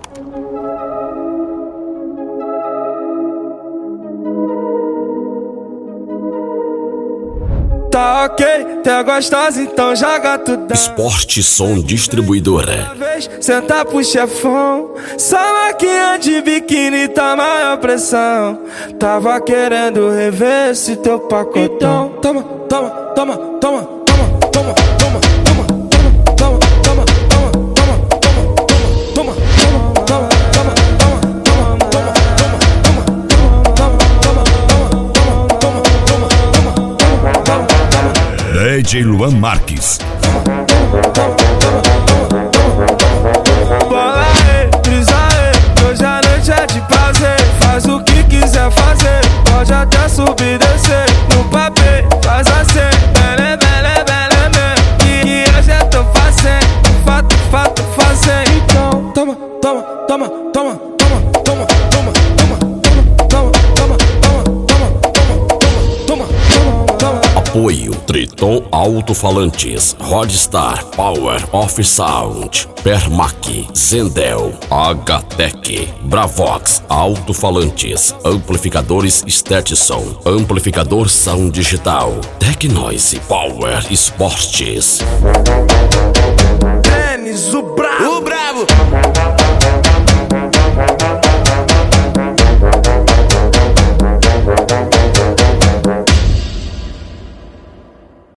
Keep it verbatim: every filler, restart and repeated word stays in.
Tá ok, tu é gostosa, então joga tudo. Esporte Som Distribuidora. Senta pro chefão, só maquinha de biquíni tá maior pressão. Tava querendo rever esse teu pacotão. Toma, toma, toma, toma, toma, toma, toma, toma, toma, toma, toma, toma, toma, toma, D J Luan Marques. Bola aí, brisa aí, hoje a noite é de prazer. Faz o que quiser fazer, pode até subir e descer. No papel, faz assim, bele, bele, bele, bele. E hoje eu tô fazendo, fato, fato, fazendo. Então, toma, toma, toma, toma, toma, toma, toma, toma, toma, toma, toma, toma. Apoio Triton Alto-Falantes, Rodstar Power of Sound, Permac, Zendel, H-Tech, Bravox Alto-Falantes, Amplificadores Stetson, Amplificador Sound Digital, Tecnoise Power Esportes. Tênis, o bravo, o bravo.